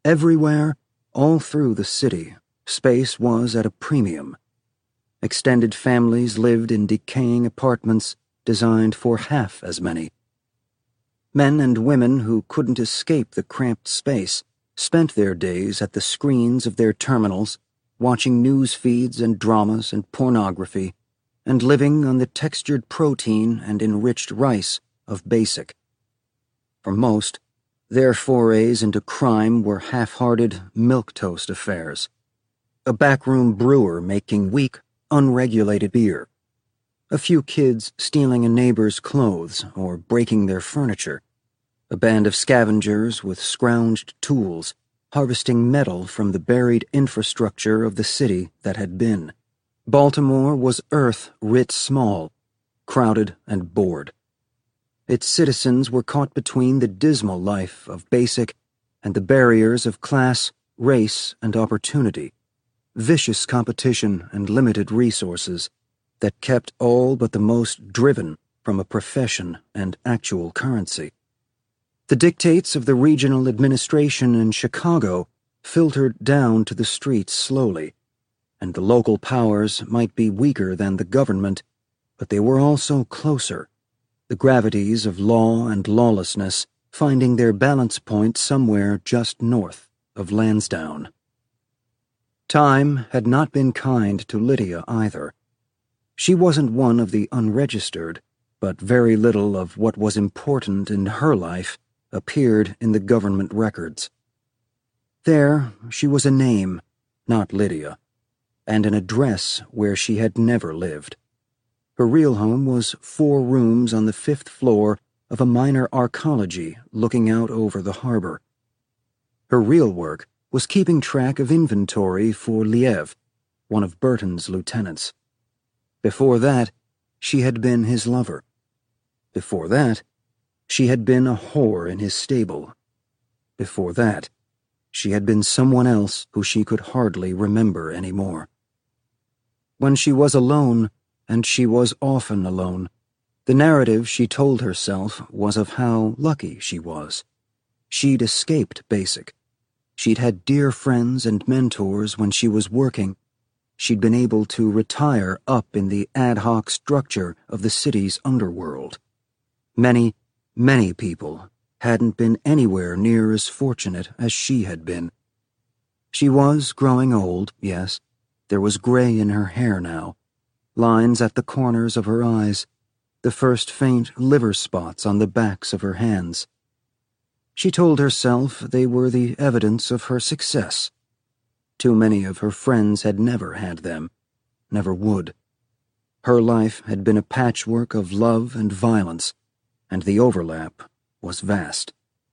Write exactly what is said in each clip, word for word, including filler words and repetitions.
Everywhere, all through the city, space was at a premium. Extended families lived in decaying apartments designed for half as many. Men and women who couldn't escape the cramped space spent their days at the screens of their terminals, watching news feeds and dramas and pornography, and living on the textured protein and enriched rice of Basic. For most, their forays into crime were half-hearted milquetoast affairs. A backroom brewer making weak, unregulated beer. A few kids stealing a neighbor's clothes or breaking their furniture. A band of scavengers with scrounged tools, harvesting metal from the buried infrastructure of the city that had been. Baltimore was Earth writ small, crowded and bored. Its citizens were caught between the dismal life of Basic and the barriers of class, race, and opportunity, vicious competition and limited resources that kept all but the most driven from a profession and actual currency. The dictates of the regional administration in Chicago filtered down to the streets slowly, and the local powers might be weaker than the government, but they were also closer, the gravities of law and lawlessness finding their balance point somewhere just north of Lansdowne. Time had not been kind to Lydia either. She wasn't one of the unregistered, but very little of what was important in her life appeared in the government records. There, she was a name, not Lydia, and an address where she had never lived. Her real home was four rooms on the fifth floor of a minor arcology looking out over the harbor. Her real work was keeping track of inventory for Liev, one of Burton's lieutenants. Before that, she had been his lover. Before that, she had been a whore in his stable. Before that, she had been someone else who she could hardly remember anymore. When she was alone, and she was often alone, the narrative she told herself was of how lucky she was. She'd escaped Basic. She'd had dear friends and mentors when she was working. She'd been able to retire up in the ad hoc structure of the city's underworld. Many, many people hadn't been anywhere near as fortunate as she had been. She was growing old, yes. There was gray in her hair now, lines at the corners of her eyes, the first faint liver spots on the backs of her hands. She told herself they were the evidence of her success. Too many of her friends had never had them, never would. Her life had been a patchwork of love and violence, and the overlap was vast.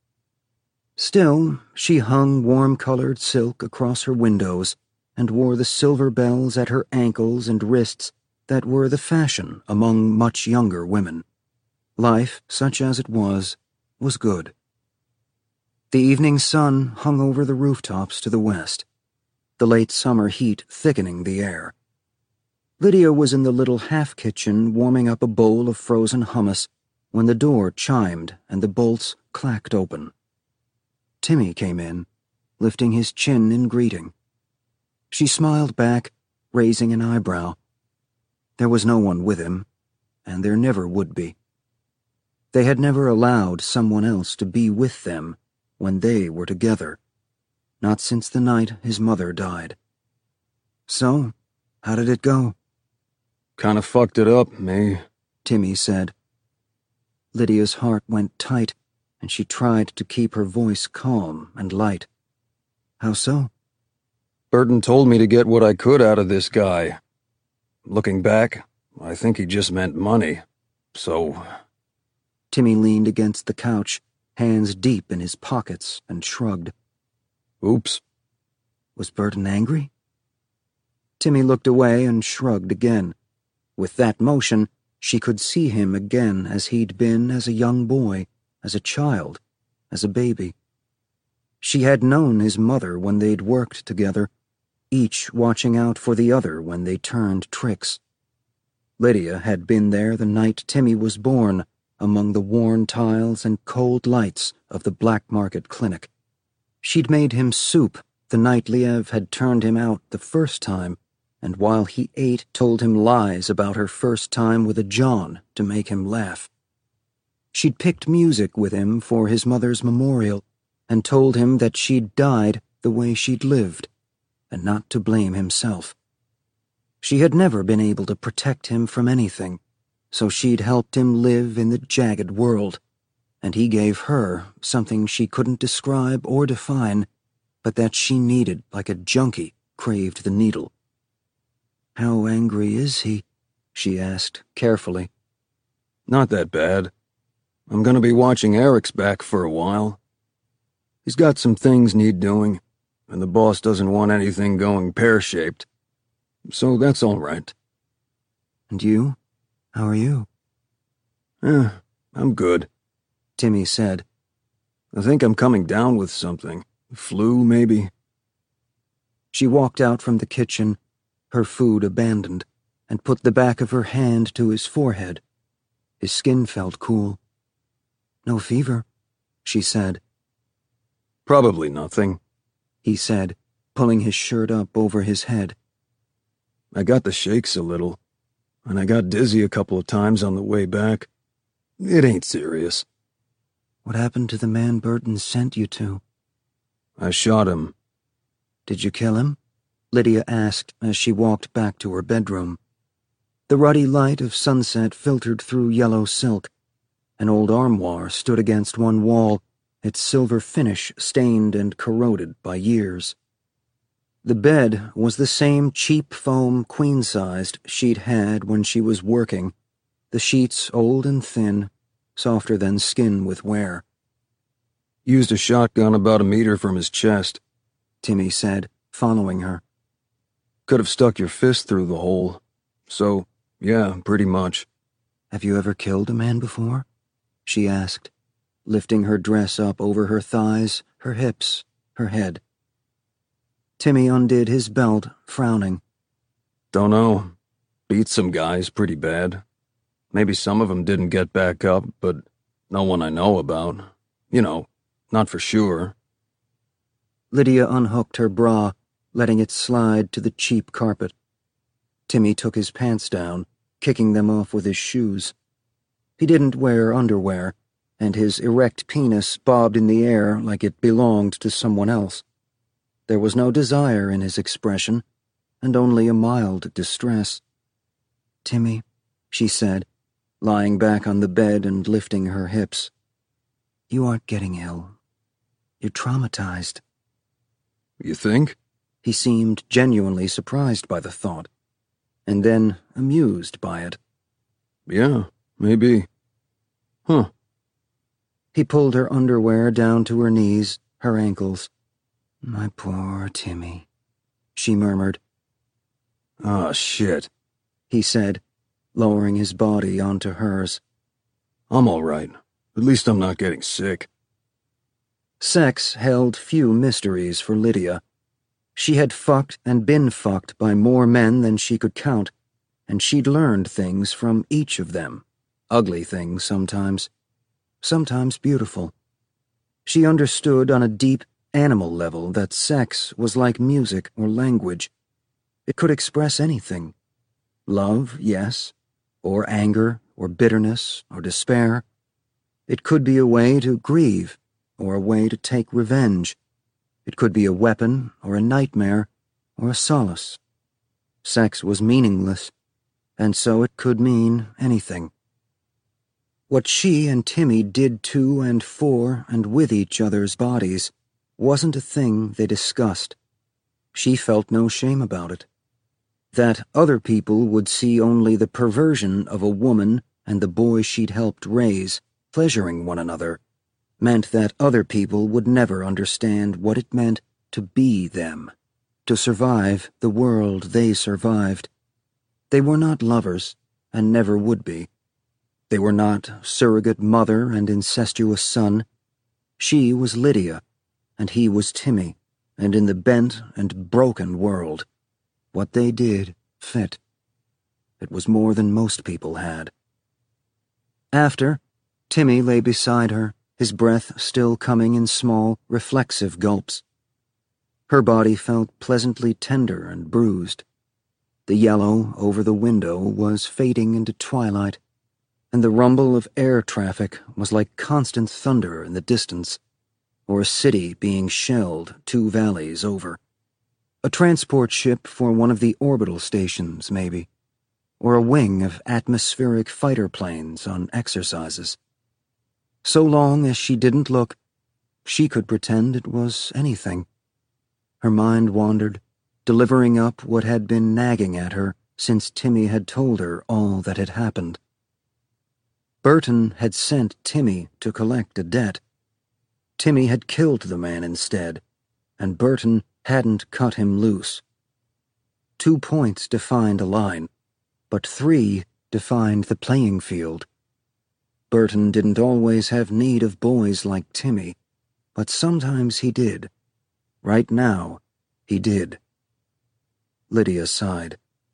Still, she hung warm-colored silk across her windows and wore the silver bells at her ankles and wrists that were the fashion among much younger women. Life, such as it was, was good. The evening sun hung over the rooftops to the west, the late summer heat thickening the air. Lydia was in the little half-kitchen warming up a bowl of frozen hummus when the door chimed and the bolts clacked open. Timmy came in, lifting his chin in greeting. She smiled back, raising an eyebrow. There was no one with him, and there never would be. They had never allowed someone else to be with them when they were together, not since the night his mother died. So, how did it go? Kinda fucked it up, me, Timmy said. Lydia's heart went tight, and she tried to keep her voice calm and light. How so? Burton told me to get what I could out of this guy. Looking back, I think he just meant money. So... Timmy leaned against the couch, hands deep in his pockets, and shrugged. Oops. Was Burton angry? Timmy looked away and shrugged again. With that motion, she could see him again as he'd been as a young boy, as a child, as a baby. She had known his mother when they'd worked together, each watching out for the other when they turned tricks. Lydia had been there the night Timmy was born, among the worn tiles and cold lights of the Black Market Clinic. She'd made him soup the night Liev had turned him out the first time, and while he ate told him lies about her first time with a John to make him laugh. She'd picked music with him for his mother's memorial and told him that she'd died the way she'd lived, and not to blame himself. She had never been able to protect him from anything, so she'd helped him live in the jagged world, and he gave her something she couldn't describe or define, but that she needed like a junkie craved the needle. "How angry is he?" she asked carefully. Not that bad. I'm gonna be watching Eric's back for a while. He's got some things need doing, and the boss doesn't want anything going pear-shaped. So that's all right. "And you? How are you?" Eh, I'm good," Timmy said. "I think I'm coming down with something. Flu, maybe?" She walked out from the kitchen, her food abandoned, and put the back of her hand to his forehead. His skin felt cool. "No fever," she said. "Probably nothing," he said, pulling his shirt up over his head. "I got the shakes a little, and I got dizzy a couple of times on the way back. It ain't serious." "What happened to the man Burton sent you to?" "I shot him." "Did you kill him?" Lydia asked as she walked back to her bedroom. The ruddy light of sunset filtered through yellow silk. An old armoire stood against one wall, its silver finish stained and corroded by years. The bed was the same cheap foam queen-sized she'd had when she was working, the sheets old and thin, softer than skin with wear. "Used a shotgun about a meter from his chest," Timmy said, following her. "Could have stuck your fist through the hole. So, yeah, pretty much." "Have you ever killed a man before?" she asked, lifting her dress up over her thighs, her hips, her head. Timmy undid his belt, frowning. "Don't know. Beat some guys pretty bad. Maybe some of them didn't get back up, but no one I know about. You know, not for sure." Lydia unhooked her bra, letting it slide to the cheap carpet. Timmy took his pants down, kicking them off with his shoes. He didn't wear underwear, and his erect penis bobbed in the air like it belonged to someone else. There was no desire in his expression, and only a mild distress. "Timmy," she said, lying back on the bed and lifting her hips. "You aren't getting ill. You're traumatized." "You think?" He seemed genuinely surprised by the thought, and then amused by it. "Yeah, maybe. Huh." He pulled her underwear down to her knees, her ankles. "My poor Timmy," she murmured. "Ah, shit," he said, lowering his body onto hers. "I'm all right. At least I'm not getting sick." Sex held few mysteries for Lydia. She had fucked and been fucked by more men than she could count, and she'd learned things from each of them. Ugly things sometimes, sometimes beautiful. She understood on a deep animal level that sex was like music or language. It could express anything. Love, yes, or anger, or bitterness, or despair. It could be a way to grieve, or a way to take revenge. It could be a weapon, or a nightmare, or a solace. Sex was meaningless, and so it could mean anything. What she and Timmy did to and for and with each other's bodies wasn't a thing they discussed. She felt no shame about it. That other people would see only the perversion of a woman and the boy she'd helped raise, pleasuring one another, meant that other people would never understand what it meant to be them, to survive the world they survived. They were not lovers, and never would be. They were not surrogate mother and incestuous son. She was Lydia, and he was Timmy, and in the bent and broken world, what they did fit. It was more than most people had. After, Timmy lay beside her, his breath still coming in small, reflexive gulps. Her body felt pleasantly tender and bruised. The yellow over the window was fading into twilight, and the rumble of air traffic was like constant thunder in the distance, or a city being shelled two valleys over. A transport ship for one of the orbital stations, maybe, or a wing of atmospheric fighter planes on exercises. So long as she didn't look, she could pretend it was anything. Her mind wandered, delivering up what had been nagging at her since Timmy had told her all that had happened. Burton had sent Timmy to collect a debt. Timmy had killed the man instead, and Burton hadn't cut him loose. Two points defined a line, but three defined the playing field. Burton didn't always have need of boys like Timmy, but sometimes he did. Right now, he did. Lydia sighed.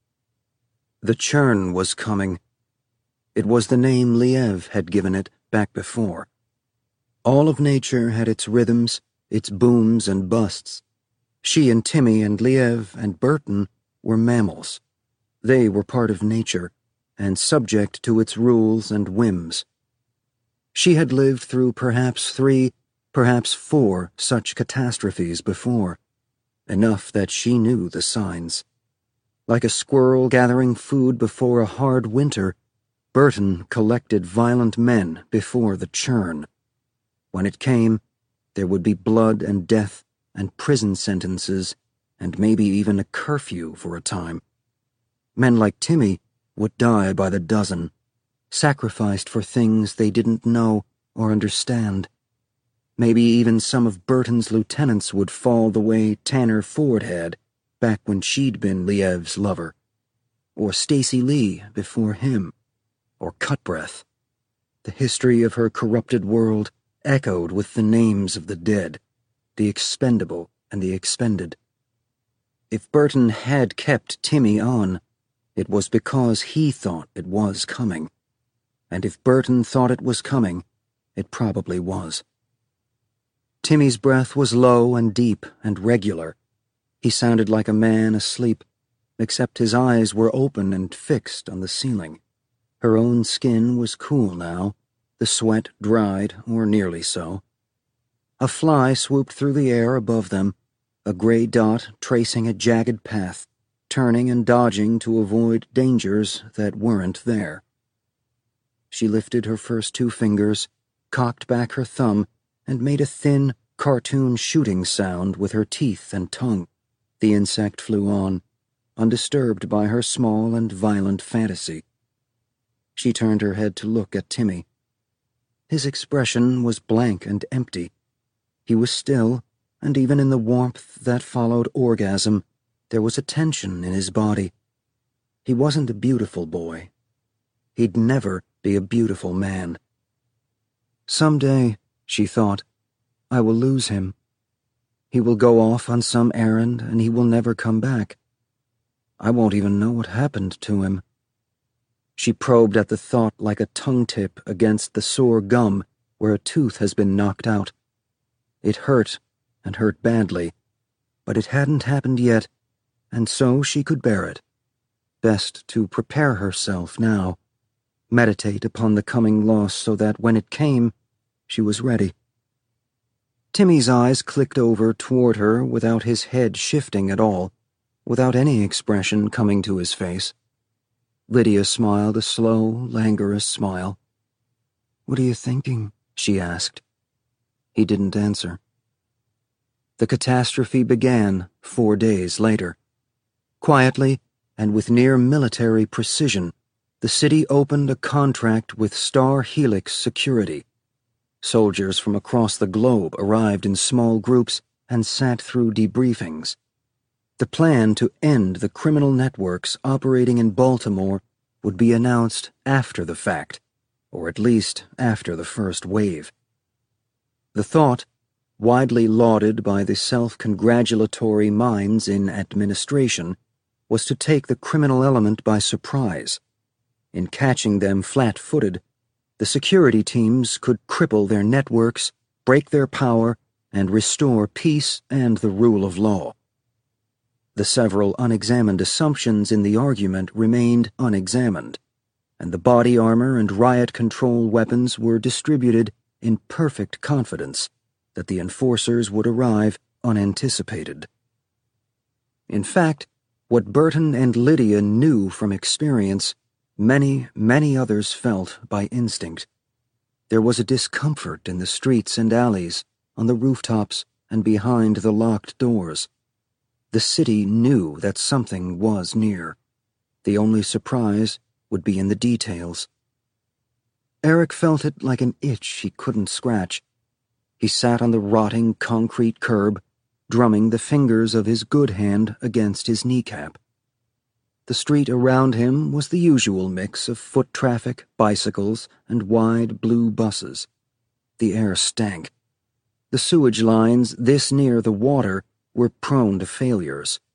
The churn was coming. It was the name Liev had given it back before. All of nature had its rhythms, its booms and busts. She and Timmy and Liev and Burton were mammals. They were part of nature, and subject to its rules and whims. She had lived through perhaps three, perhaps four such catastrophes before, enough that she knew the signs. Like a squirrel gathering food before a hard winter, Burton collected violent men before the churn. When it came, there would be blood and death and prison sentences and maybe even a curfew for a time. Men like Timmy would die by the dozen, sacrificed for things they didn't know or understand. Maybe even some of Burton's lieutenants would fall the way Tanner Ford had, back when she'd been Liev's lover. Or Stacy Lee before him. Or Cutbreath. The history of her corrupted world echoed with the names of the dead, the expendable and the expended. If Burton had kept Timmy on, it was because he thought it was coming. And if Burton thought it was coming, it probably was. Timmy's breath was low and deep and regular. He sounded like a man asleep, except his eyes were open and fixed on the ceiling. Her own skin was cool now, the sweat dried, or nearly so. A fly swooped through the air above them, a gray dot tracing a jagged path, turning and dodging to avoid dangers that weren't there. She lifted her first two fingers, cocked back her thumb, and made a thin, cartoon shooting sound with her teeth and tongue. The insect flew on, undisturbed by her small and violent fantasy. She turned her head to look at Timmy. His expression was blank and empty. He was still, and even in the warmth that followed orgasm, there was a tension in his body. He wasn't a beautiful boy. He'd never be a beautiful man. Someday, she thought, I will lose him. He will go off on some errand and he will never come back. I won't even know what happened to him. She probed at the thought like a tongue tip against the sore gum where a tooth has been knocked out. It hurt, and hurt badly, but it hadn't happened yet, and so she could bear it. Best to prepare herself now, meditate upon the coming loss so that when it came, she was ready. Timmy's eyes clicked over toward her without his head shifting at all, without any expression coming to his face. Lydia smiled a slow, languorous smile. "What are you thinking?" she asked. He didn't answer. The catastrophe began four days later. Quietly, and with near military precision, the city opened a contract with Star Helix Security. Soldiers from across the globe arrived in small groups and sat through debriefings. The plan to end the criminal networks operating in Baltimore would be announced after the fact, or at least after the first wave. The thought, widely lauded by the self-congratulatory minds in administration, was to take the criminal element by surprise. In catching them flat-footed, The security teams could cripple their networks, break their power, and restore peace and the rule of law. The several unexamined assumptions in the argument remained unexamined, and the body armor and riot control weapons were distributed in perfect confidence that the enforcers would arrive unanticipated. In fact, what Burton and Lydia knew from experience, many, many others felt by instinct. There was a discomfort in the streets and alleys, on the rooftops, and behind the locked doors. The city knew that something was near. The only surprise would be in the details. Eric felt it like an itch he couldn't scratch. He sat on the rotting concrete curb, drumming the fingers of his good hand against his kneecap. The street around him was the usual mix of foot traffic, bicycles, and wide blue buses. The air stank. The sewage lines this near the water were prone to failures.